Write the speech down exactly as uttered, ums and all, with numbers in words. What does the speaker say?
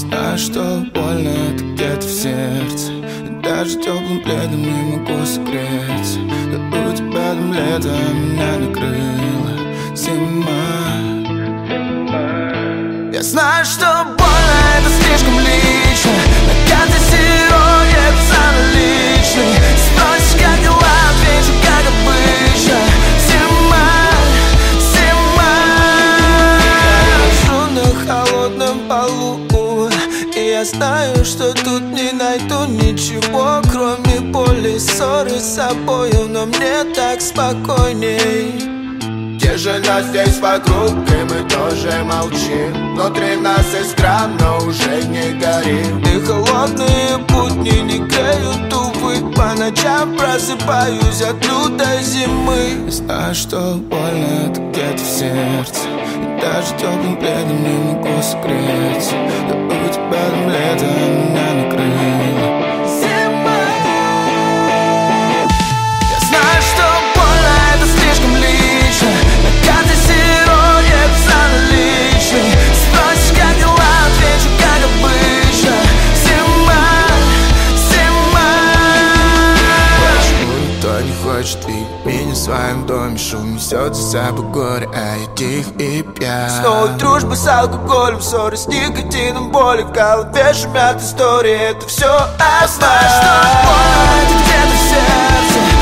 Знаю, что больно, это где-то в сердце, и даже теплым пледом не могу согреться. Да у тебя там лето, а меня накрыла зима. Я знаю, что больно, это слишком лично. На карте сегодня это наличный. Спросишь, как дела, отвечу, как обычно. Зима, зима. Я лежу на холодном полу, и я знаю, что тут не найду ничего, кроме боли, ссоры с собою, но мне так спокойней. Тишина здесь вокруг, и мы тоже молчим. Внутри нас искра, но уже не горим. И холодные будни не греют, увы. По ночам просыпаюсь от лютой зимы. Я знаю, что больно, это где-то в сердце, и даже теплым пледом не могу согреться. Да у тебя там лето, а меня накрыло зима. Я знаю, что больно, это слишком лично. На карте сегодня это наличный. Спросишь, как дела, отвечу, как обычно. Зима, зима. Почему никто не хочет видеть меня в своем доме? Шум несет за собой горе, а я тих и пьян. Снова дружба с алкоголем, ссоры с никотином, боли в голове шумят истории. Это все опасно. Я знаю, что больно, это где-то в сердце,